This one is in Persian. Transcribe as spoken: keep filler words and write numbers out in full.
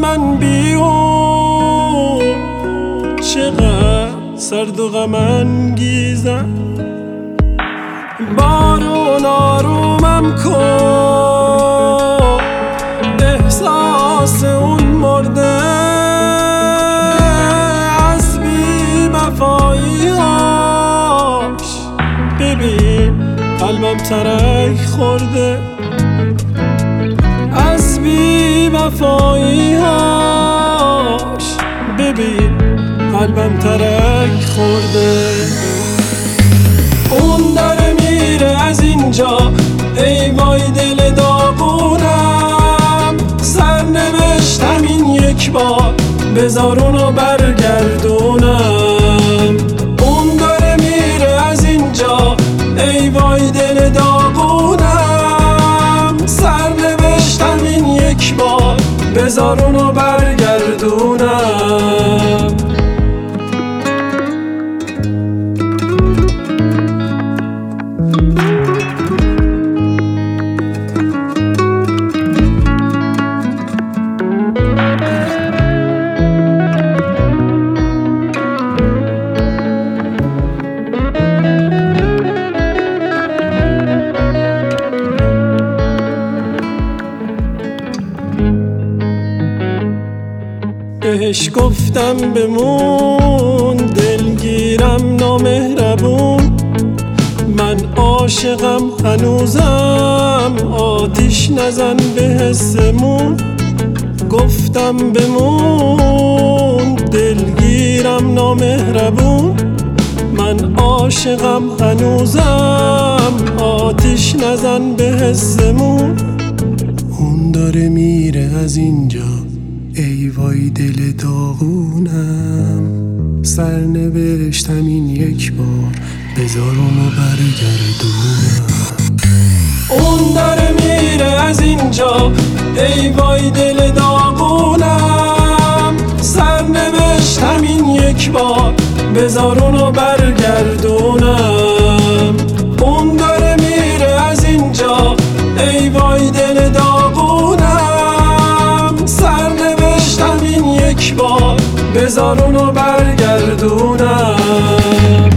من بیرون، چقدر سرد و غم انگیزم. بارون آرومم کن، احساس اون مرده از بی وفایی‌هاش. ببین قلبم ترک خورده از بی وفایی‌هاش. ببین قلبم ترک خورده. اون داره میره از اینجا، ای وای دل داغونم. سرنوشتم این یک بار، بذار اونو برگردونم. اون داره میره از اینجا، ای وای دل داغونم. سرنوشتم این یک بار، بذار اونو برگردونم. بهش گفتم بمون، دلگیرم نامهربون. من عاشقم هنوزم، آتیش نزن به حسمون. گفتم بمون، دلگیرم نامهربون. من عاشقم هنوزم، آتیش نزن به حسمون. اون داره میره از اینجا، ای وای دل داغونم. سرنوشتم این یک بار، بذار اونو برگردونم. اون داره میره از اینجا، ای وای دل داغونم. سرنوشتم این یک بار، بذار اونو برگردونم. اون داره میره از اینجا، ای وای دل داغونم. سرنوشتم این یک بار، بذار اونو برگردونم.